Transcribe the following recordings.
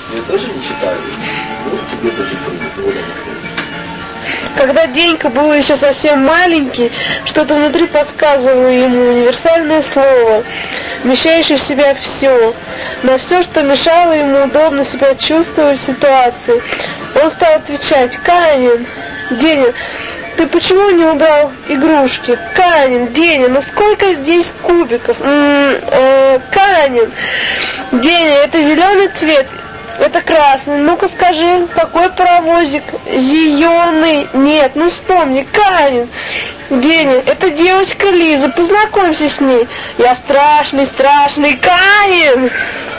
Я тоже не читаю. Ну, тебе тоже трудно. Когда Денька был еще совсем маленький, что-то внутри подсказывало ему универсальное слово, вмещающее в себя все, на все, что мешало ему удобно себя чувствовать в ситуации. Он стал отвечать: «Канин, Деня, ты почему не убрал игрушки? Канин, Деня, ну сколько здесь кубиков? Канин, Деня, это зеленый цвет. Это красный. Ну-ка скажи, какой паровозик? Зеленый. Нет, ну вспомни. Канин. Деня, это девочка Лиза. Познакомься с ней. Я страшный, страшный Канин.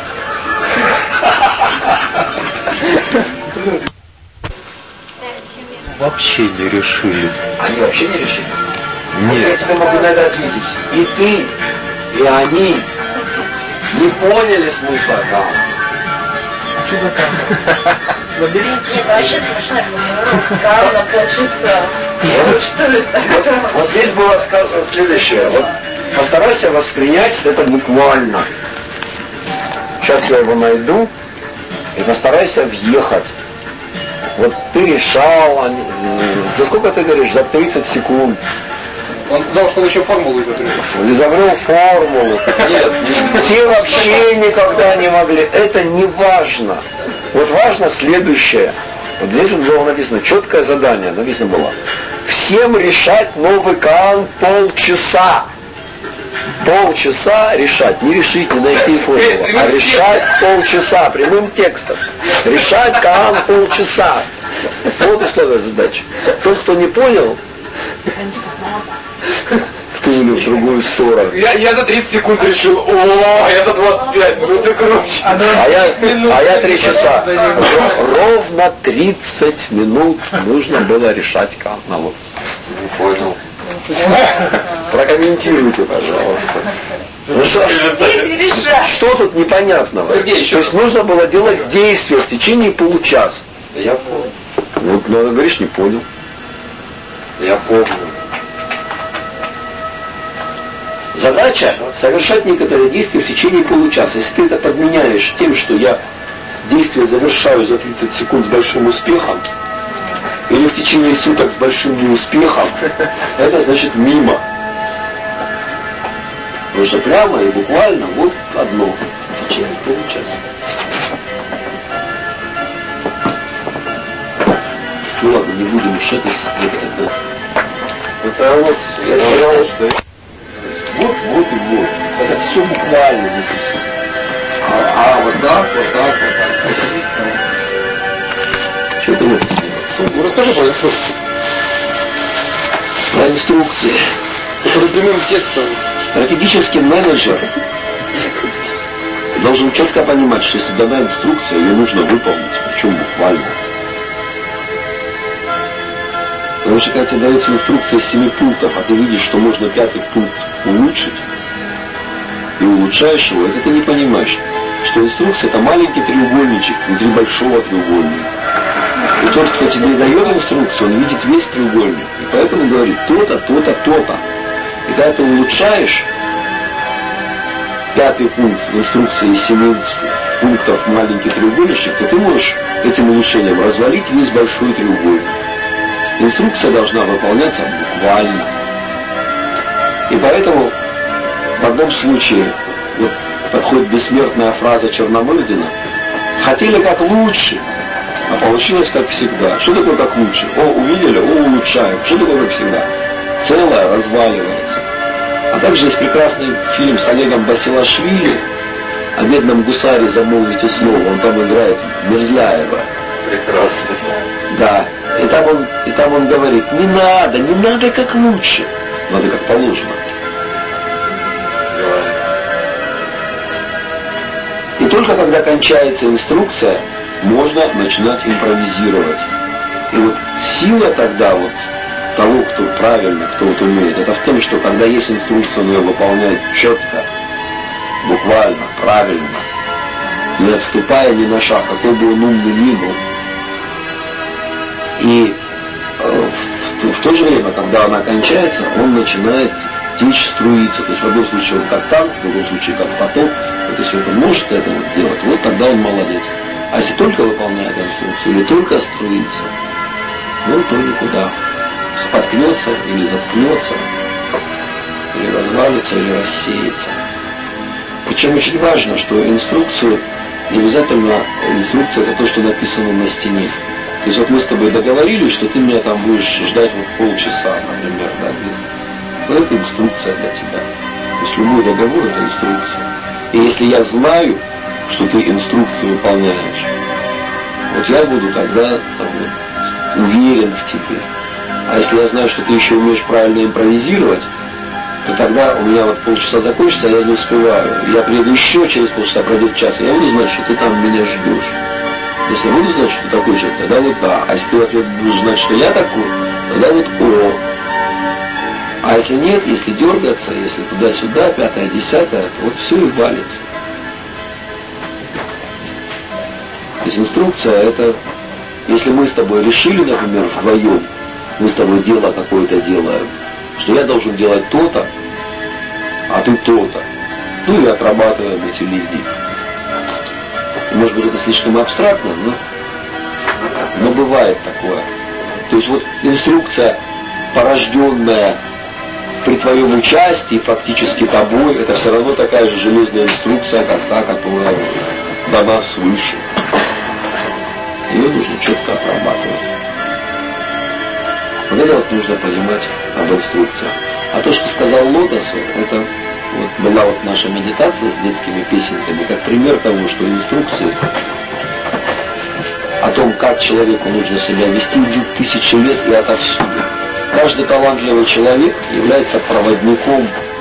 Вообще не решили. Они вообще не решили? Нет. Я тебе могу на это ответить. И ты, и они не поняли смысла Канина. Что такое? Лабиринт? Нет, вообще смешно. Карла, полчаса. Что это? Вот здесь было сказано следующее. Вот постарайся воспринять это буквально. Сейчас я его найду. И постарайся въехать. Вот ты решал, за сколько ты говоришь? За 30 секунд. Он сказал, что он еще формулу изобрел. Изобрел формулу. Нет, те вообще никогда не могли. Это не важно. Вот важно следующее. Вот здесь вот было написано, четкое задание, написано было: всем решать новый Каан полчаса. Полчаса решать, не решить, не найти формулу, а решать полчаса, прямым текстом. Решать Каан полчаса. Вот условия задачи. Тот, кто не понял, втулили в другую сторону. Я за 30 секунд решил, я за 25, ну ты круче. А я 3 часа. Ровно 30 минут нужно было решать Каан. Вот. Не понял. Прокомментируйте, пожалуйста. Ну что тут непонятного? Сергей, еще то есть нужно было делать действия в течение получаса. Я понял. Ну, говоришь, не понял. Я помню. Задача совершать некоторые действия в течение получаса. Если ты это подменяешь тем, что я действие завершаю за 30 секунд с большим успехом, или в течение суток с большим неуспехом, это значит мимо. Потому что прямо и буквально вот одно в течение получаса. Ну ладно, не будем уж это. Это вот, я сказал, что... Вот и вот. Это все буквально написано. вот так. Что ты вот сделал? Ну расскажи про инструкцию. Про инструкции. Который прямым текстом. Стратегический менеджер должен четко понимать, что если дана инструкция, ее нужно выполнить, причем буквально. Потому что когда тебе дается инструкция 7 пунктов, а ты видишь, что можно 5-й пункт улучшить, и улучшаешь его, это ты не понимаешь, что инструкция — это маленький треугольничек внутри большого треугольника. И тот, кто тебе дает инструкцию, он видит весь треугольник. И поэтому говорит то-то, то-то, то-то. И когда ты улучшаешь 5-й пункт в инструкции из 7 пунктов маленький треугольничек, то ты можешь этим улучшением развалить весь большой треугольник. Инструкция должна выполняться буквально. И поэтому в одном случае вот, подходит бессмертная фраза Черномырдина: хотели как лучше, а получилось как всегда. Что такое как лучше? Увидели, улучшаем. Что такое как всегда? Целое разваливается. А также есть прекрасный фильм с Олегом Басилашвили о бедном гусаре «Замолвите слово». Он там играет Мерзляева. Прекрасно. Да. И там он говорит: не надо как лучше. Надо как положено. И только когда кончается инструкция, можно начинать импровизировать. И вот сила тогда вот того, кто правильно, кто вот умеет, это в том, что когда есть инструкция, он ее выполняет четко, буквально, правильно, не отступая ни на шаг, какой бы он умный ни был. И в то же время, когда она кончается, он начинает течь, струиться. То есть в одном случае он как танк, в другом случае как поток. Вот если он может это вот делать, вот тогда он молодец. А если только выполняет инструкцию или только струится, ну то никуда. Споткнется или заткнется, или развалится, или рассеется. Причем очень важно, что инструкцию, не обязательно инструкция это то, что написано на стене. То есть вот мы с тобой договорились, что ты меня там будешь ждать вот полчаса, например, да, но это инструкция для тебя. То есть любой договор это инструкция. И если я знаю, что ты инструкцию выполняешь, вот я буду тогда там, вот, уверен в тебе. А если я знаю, что ты еще умеешь правильно импровизировать, то тогда у меня вот полчаса закончится, а я не успеваю. Я приеду еще через полчаса, пройдет час, и я буду знать, что ты там меня ждешь. Если я буду знать, что ты такой человек, тогда вот да. А если ты в ответ будешь знать, что я такой, тогда вот о. А если нет, если дергаться, если туда-сюда, пятое, десятое, вот все и валится. То есть инструкция это, если мы с тобой решили, например, вдвоем, мы с тобой дело какое-то делаем, что я должен делать то-то, а ты то-то. Ну и отрабатываем эти линии. Может быть, это слишком абстрактно, но бывает такое. То есть вот инструкция, порожденная при твоем участии, фактически тобой, это все равно такая же железная инструкция, как та, которая дана свыше. Ее нужно четко отрабатывать. Вот это вот нужно понимать об инструкциях. А то, что сказал Лотосу, это вот была вот наша медитация с детскими песенками, как пример того, что инструкции о том, как человеку нужно себя вести, идут тысячи лет и отовсюду. Каждый талантливый человек является проводником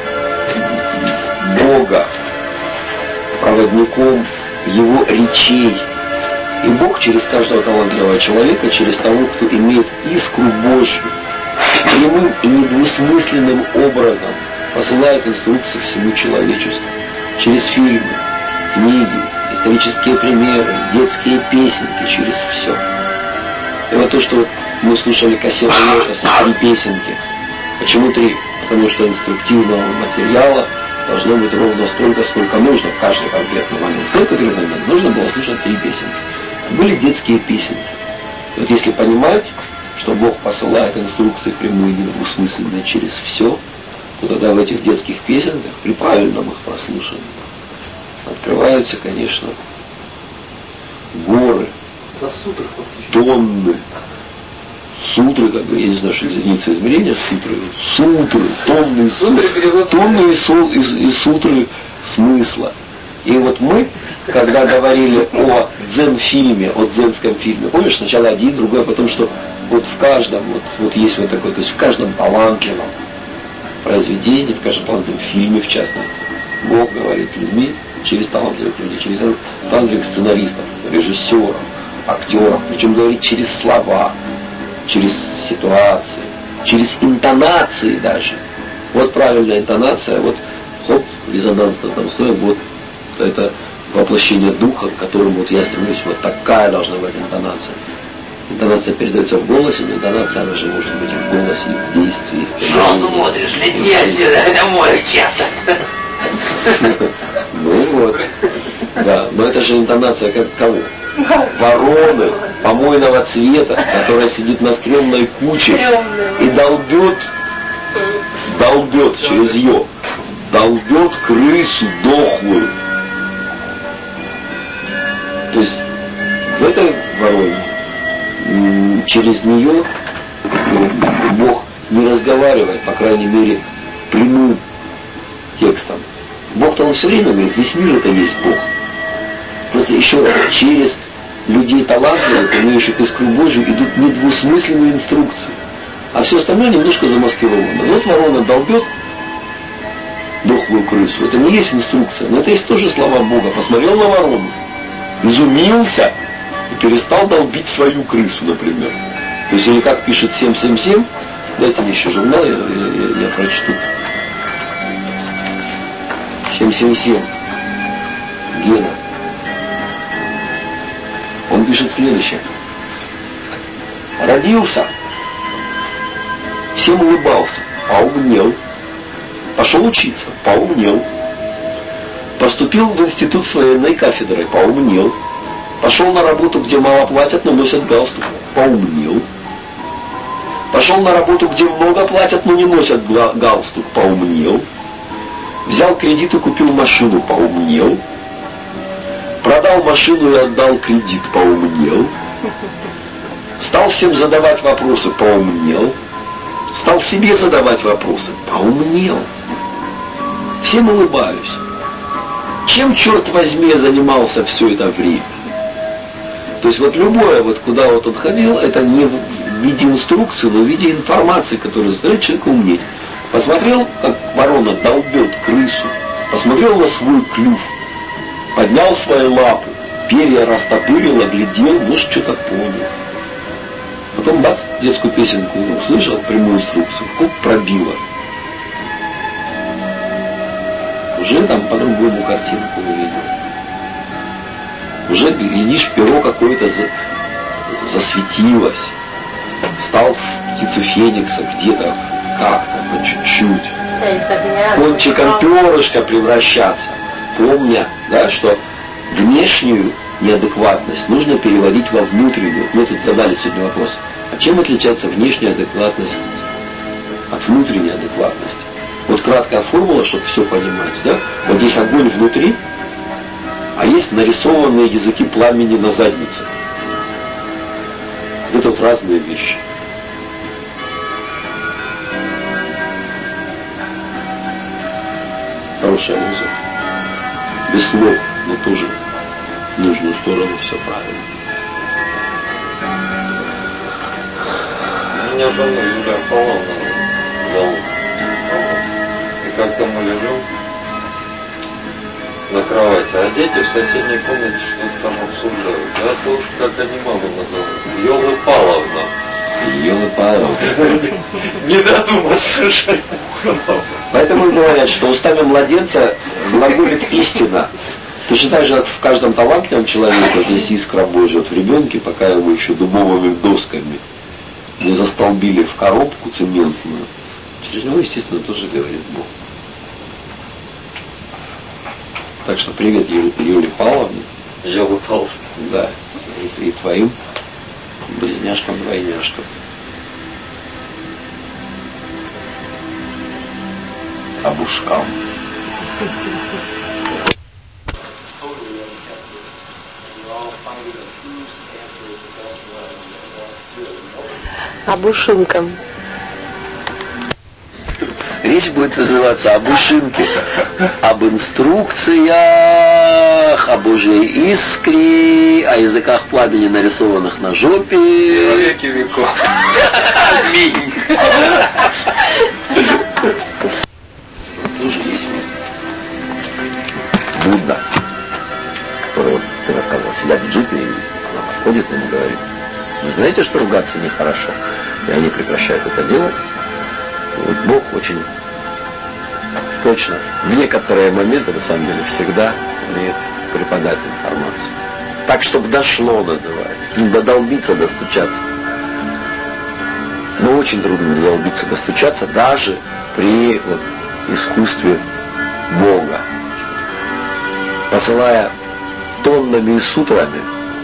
Бога, проводником Его речей. И Бог через каждого талантливого человека, через того, кто имеет искру Божью, прямым и недвусмысленным образом посылает инструкции всему человечеству. Через фильмы, книги, исторические примеры, детские песенки, через все. И вот то, что мы слушали кассету Лотоса, 3 песенки. Почему 3? Потому что инструктивного материала должно быть ровно столько, сколько нужно в каждый конкретный момент. В тот конкретный момент нужно было слушать 3 песенки. Были детские песенки. И вот если понимать, что Бог посылает инструкции прямые и недвусмысленные через все, то тогда в этих детских песенках, при правильном их прослушании, открываются, конечно, горы, тонны, сутры, как бы, я не знаю, что единица измерения сутры, тонны и сутры смысла. И вот мы, когда говорили о дзен-фильме, о дзенском фильме, помнишь, сначала один, другой, а потом что вот в каждом, вот есть вот такой, то есть в каждом талантливом произведении, в каждом талантливом фильме, в частности, Бог говорит людьми, через талантливых людей, через талантливых сценаристов, режиссеров, актеров, причем говорит через слова, через ситуации, через интонации даже. Вот правильная интонация, вот хоп, резонансно там стоит, вот это воплощение духа, к которому вот я стремлюсь, вот такая должна быть интонация. Интонация передается в голосе, но интонация, она же может быть и в голосе, и в действии. Что смотришь? Лети отсюда, это мой участок. Ну вот. Да, но это же интонация как кого? Вороны помойного цвета, которая сидит на стрёмной куче и долбет через ее, долбет крысу дохлую. То есть в этой вороне через нее Бог не разговаривает, по крайней мере, прямым текстом. Бог-то он все время говорит, весь мир это есть Бог. Просто еще раз, через людей талантливых, имеющих искру Божию, идут недвусмысленные инструкции. А все остальное немножко замаскировано. Вот ворона долбет дохлую крысу. Это не есть инструкция, но это есть тоже слова Бога. Посмотрел на ворону, изумился и перестал долбить свою крысу, например. То есть, или как пишет 777, дайте мне еще журнал, я прочту. 777. Гена. Он пишет следующее. Родился, всем улыбался, поумнел. Пошел учиться, поумнел. Поступил в институт с военной кафедрой, поумнел. Пошел на работу, где мало платят, но носят галстук. Поумнел. Пошел на работу, где много платят, но не носят галстук. Поумнел. Взял кредит и купил машину. Поумнел. Продал машину и отдал кредит. Поумнел. Стал всем задавать вопросы. Поумнел. Стал себе задавать вопросы. Поумнел. Всем улыбаюсь. Чем, черт возьми, я занимался все это время? То есть вот любое, вот куда вот он ходил, это не в виде инструкции, но в виде информации, которая заставляет человека умнеть. Посмотрел, как ворона долбет крысу, посмотрел на свой клюв, поднял свои лапы, перья растопырил, оглядел, может, что-то понял. Потом бац, детскую песенку услышал, прямую инструкцию, хоп, пробило. Уже там по-другому картинку увидел. Уже, глядишь, перо какое-то засветилось. Стал в птицу феникса где-то, как-то, по чуть-чуть. Кончиком перышка превращаться. Помня, да, что внешнюю неадекватность нужно переводить во внутреннюю. Мы тут задали сегодня вопрос. А чем отличается внешняя адекватность от внутренней адекватности? Вот краткая формула, чтобы все понимать, да? Вот есть огонь внутри, а есть нарисованные языки пламени на заднице. Это вот разные вещи. Хорошая музыка. Без слов, но тоже в нужную сторону все правильно. Меня жена Юлия Павловна зовут. И как-то мы лежим на кровати, а дети в соседней комнате что-то там обсуждают. Я слышу, как они маму назовут. Ёлы Павловна. Ёлы Павловна. Не додуматься. Поэтому говорят, что устами младенца глаголит истина. Точно так же, как в каждом талантливом человеке, вот есть искра Божья, вот в ребенке, пока его еще дубовыми досками не застолбили в коробку цементную, через него, естественно, тоже говорит Бог. Так что привет Юле Павловне. Юле Павловне. Да. И твоим близняшкам-двойняшкам. Обушкам. Обушинкам. Речь будет называться об ушинке, об инструкциях, о Божьей искре, о языках пламени, нарисованных на жопе. Во веки веков. Аминь. Тоже есть Будда, который, вот, ты рассказывал, сидят в джипе, и она подходит ему и говорит: вы знаете, что ругаться нехорошо? И они прекращают это делать. Вот Бог очень точно, в некоторые моменты, на самом деле, всегда умеет преподать информацию. Так, чтобы дошло, называется. Додолбиться, достучаться. Но очень трудно додолбиться, достучаться даже при вот, искусстве Бога. Посылая тоннами и сутрами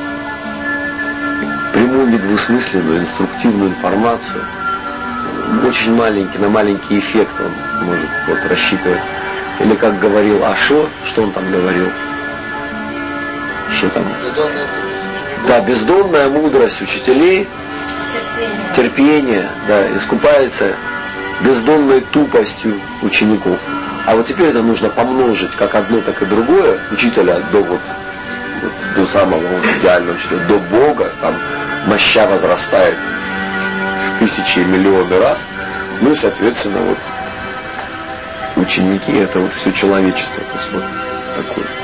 прямую, недвусмысленную, инструктивную информацию, очень маленький, на маленький эффект он может вот, рассчитывать. Или как говорил Ашо, что он там говорил? Что там? Да, бездонная мудрость учителей, терпение, да, искупается бездонной тупостью учеников. А вот теперь это нужно помножить как одно, так и другое, учителя до самого идеального учителя, до Бога, там моща возрастает в тысячи и миллионы раз. Ну и, соответственно, вот ученики — это вот все человечество. То есть вот такое.